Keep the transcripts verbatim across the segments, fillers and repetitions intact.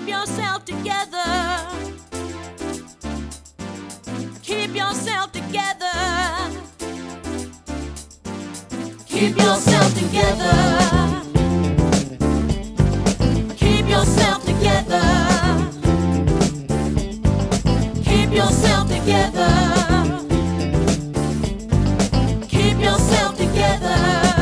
Keep yourself together. Keep yourself together. Keep yourself together. Keep yourself together. Keep yourself together. Keep yourself together.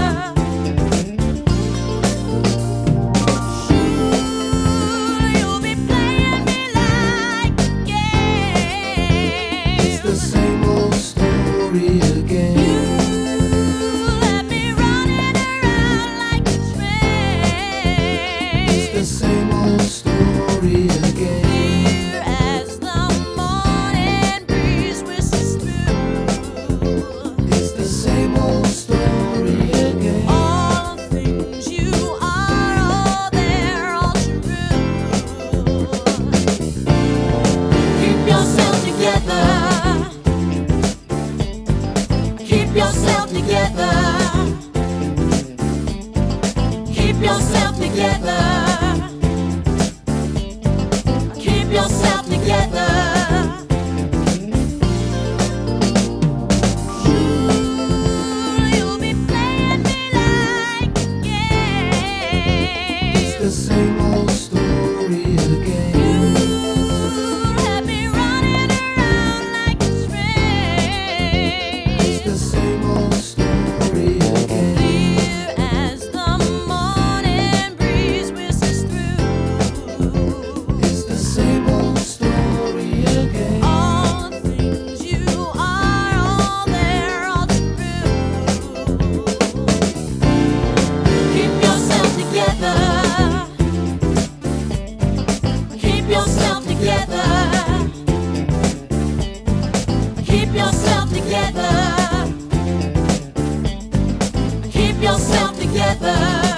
Keep yourself together. Keep yourself together. Keep yourself together. You'll be playing me like a game. It's the same old story again. You have me running around like a train. It's the same old story again. Clear as the morning breeze whistles through. It's the same old story again. All the things you are, all there, all true. Keep yourself together. Keep yourself together. Keep yourself together. Keep yourself together.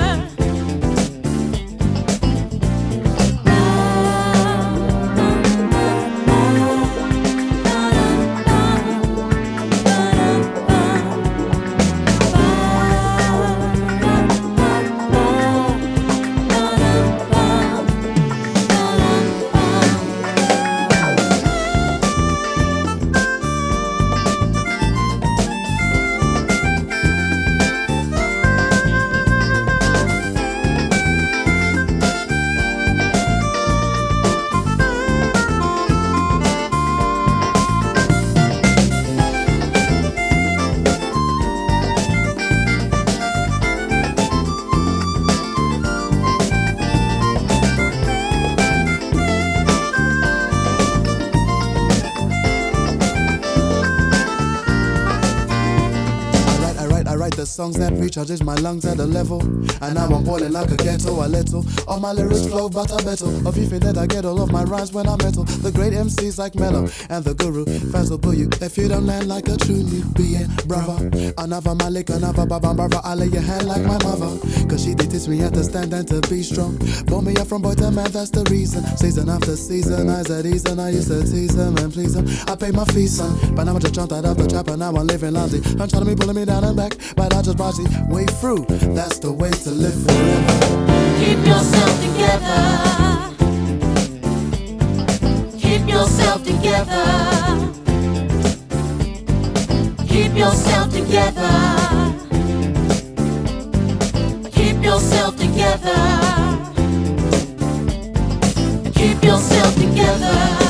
I write the songs that recharges my lungs at a level. And now I'm boiling like a kettle, a little. All my lyrics flow, but I battle. Of you that I get all of my rhymes when I metal. The great M Cs like Mello and the Guru. Fans will boo you if you don't land like a true Nubian brother. Another Malik, another Baba brother. I lay your hand like my mother. Cause she did teach me how to stand and to be strong. Brought me up from boy to man, that's the reason. Season after season, I said ease and I used to tease them and please them. I paid my fees, son. But now I just jumped out of the trap and now I'm living lousy. I'm trying to be pulling me down and back. But I just watch it way through. That's the way to live forever. Keep yourself together. Keep yourself together. Keep yourself together. Keep yourself together. Keep yourself together.